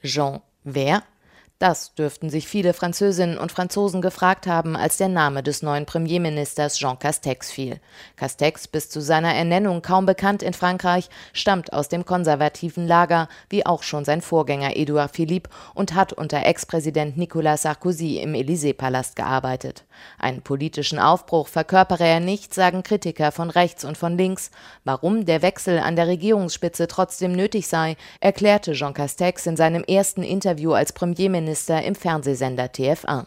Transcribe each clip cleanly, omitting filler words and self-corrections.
Jean wer? Das dürften sich viele Französinnen und Franzosen gefragt haben, als der Name des neuen Premierministers Jean Castex fiel. Castex, bis zu seiner Ernennung kaum bekannt in Frankreich, stammt aus dem konservativen Lager, wie auch schon sein Vorgänger Édouard Philippe, und hat unter Ex-Präsident Nicolas Sarkozy im Élysée-Palast gearbeitet. Einen politischen Aufbruch verkörpere er nicht, sagen Kritiker von rechts und von links. Warum der Wechsel an der Regierungsspitze trotzdem nötig sei, erklärte Jean Castex in seinem ersten Interview als Premierminister im Fernsehsender TF1.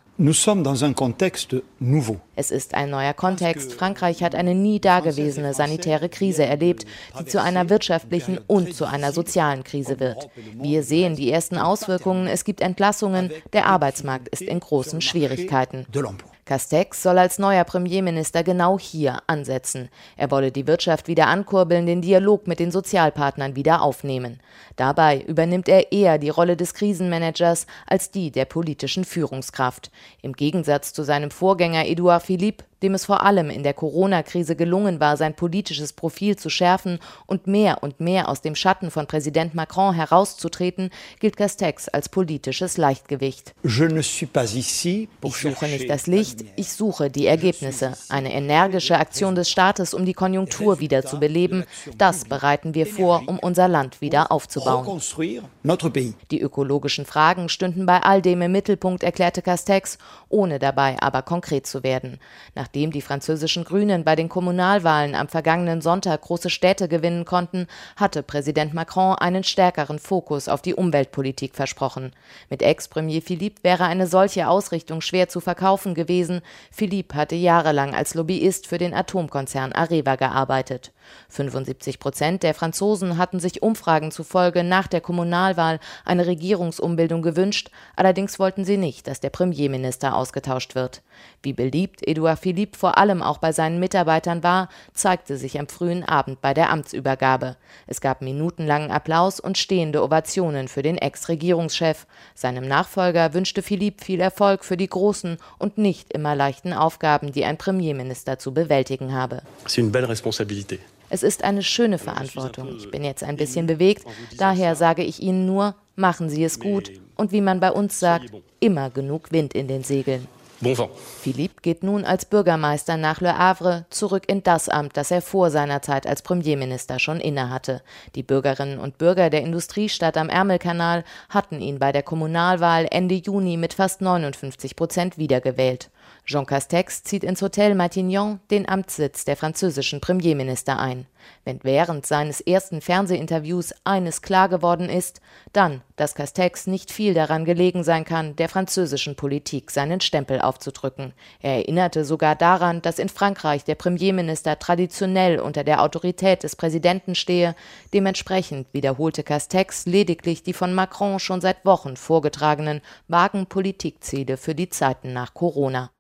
Es ist ein neuer Kontext. Frankreich hat eine nie dagewesene sanitäre Krise erlebt, die zu einer wirtschaftlichen und zu einer sozialen Krise wird. Wir sehen die ersten Auswirkungen. Es gibt Entlassungen. Der Arbeitsmarkt ist in großen Schwierigkeiten. Castex soll als neuer Premierminister genau hier ansetzen. Er wolle die Wirtschaft wieder ankurbeln, den Dialog mit den Sozialpartnern wieder aufnehmen. Dabei übernimmt er eher die Rolle des Krisenmanagers als die der politischen Führungskraft. Im Gegensatz zu seinem Vorgänger Édouard Philippe, dem es vor allem in der Corona-Krise gelungen war, sein politisches Profil zu schärfen und mehr aus dem Schatten von Präsident Macron herauszutreten, gilt Castex als politisches Leichtgewicht. Ich suche nicht das Licht, ich suche die Ergebnisse. Eine energische Aktion des Staates, um die Konjunktur wieder zu beleben, das bereiten wir vor, um unser Land wieder aufzubauen. Die ökologischen Fragen stünden bei all dem im Mittelpunkt, erklärte Castex, ohne dabei aber konkret zu werden. Nachdem die französischen Grünen bei den Kommunalwahlen am vergangenen Sonntag große Städte gewinnen konnten, hatte Präsident Macron einen stärkeren Fokus auf die Umweltpolitik versprochen. Mit Ex-Premier Philippe wäre eine solche Ausrichtung schwer zu verkaufen gewesen. Philippe hatte jahrelang als Lobbyist für den Atomkonzern Areva gearbeitet. 75% der Franzosen hatten sich Umfragen zufolge nach der Kommunalwahl eine Regierungsumbildung gewünscht, allerdings wollten sie nicht, dass der Premierminister ausgetauscht wird. Wie beliebt Édouard Philippe vor allem auch bei seinen Mitarbeitern war, zeigte sich am frühen Abend bei der Amtsübergabe. Es gab minutenlangen Applaus und stehende Ovationen für den Ex-Regierungschef. Seinem Nachfolger wünschte Philippe viel Erfolg für die großen und nicht immer leichten Aufgaben, die ein Premierminister zu bewältigen habe. Es ist eine schöne Verantwortung. Ich bin jetzt ein bisschen bewegt, daher sage ich Ihnen nur, machen Sie es gut und wie man bei uns sagt, immer genug Wind in den Segeln. Philippe geht nun als Bürgermeister nach Le Havre zurück in das Amt, das er vor seiner Zeit als Premierminister schon innehatte. Die Bürgerinnen und Bürger der Industriestadt am Ärmelkanal hatten ihn bei der Kommunalwahl Ende Juni mit fast 59% wiedergewählt. Jean Castex zieht ins Hotel Matignon, den Amtssitz der französischen Premierminister, ein. Wenn während seines ersten Fernsehinterviews eines klar geworden ist, dann, dass Castex nicht viel daran gelegen sein kann, der französischen Politik seinen Stempel aufzudrücken. Er erinnerte sogar daran, dass in Frankreich der Premierminister traditionell unter der Autorität des Präsidenten stehe. Dementsprechend wiederholte Castex lediglich die von Macron schon seit Wochen vorgetragenen vagen Politikziele für die Zeiten nach Corona.